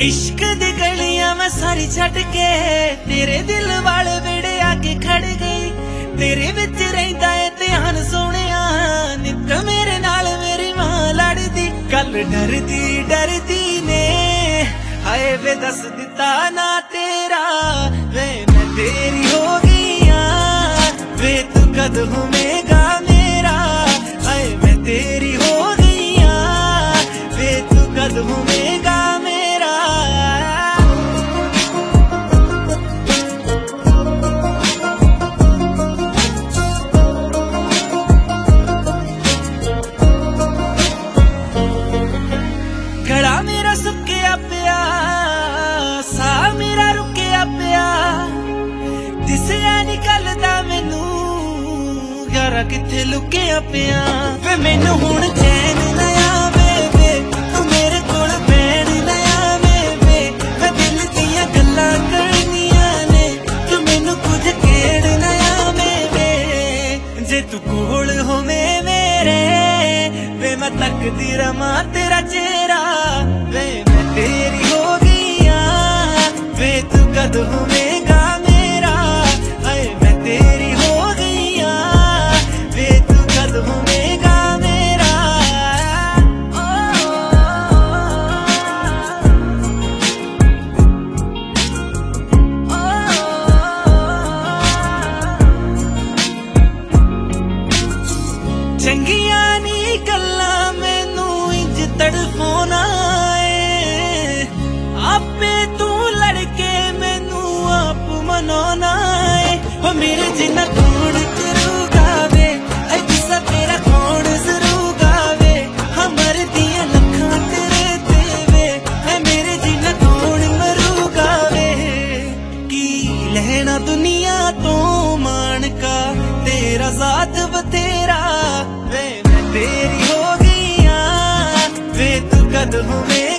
इश्क दी गलियां मैं सारी छड़ के तेरे दिल वाले वेड़े आके खड़ गई। तेरे विच रहिंदा है ध्यान सोहणिया, नित मेरे नाल मेरी मां लड़दी। कल डरदी डरदी ने हाय वे दस दिता ना तेरा, वे मैं तेरी हो गईया, वे तू कद होवेगा मेरा। हाय मैं तेरी हो गईया, वे तू कद होवेगा मेरा। गला मेरा सुक्या पिया, सा मेरा रुकिया पिया, दिसया निकलदा मैनू यारा किथे लुकिया पिया। वे मैनू हुण चैन ना आवे वे, तू मेरे कोल बैठ ना आवे वे। मैं दिल दियां गल्लां करनियां ने, तू मैनू कुछ कहण ना आवे वे। जे तू कोल होवे मेरे वे, मैं तकदी रवां तेरा चेहरा। वे मैं तेरी हो गईया, वे तू कद होवेगा मेरा। हाय मैं तेरी हो गईया, वे तू कद होवेगा मेरा। चंगियां नी गल्लां मैनू इंज तड़फाउणा है, आपे तू लड़के मैनू आप मनाउणा है। ओ मेरे जिन्ना कौन करूगा वे, गुस्सा तेरा कौन जरूगा वे। हमर दियां लखां तेरे ते वे, मेरे जिन्ना कौन मरूगा वे। की लहना दुनिया तो मान का, तेरा साथ बतेरा। वे मैं तेरी हो गईया, वे तू कद होवे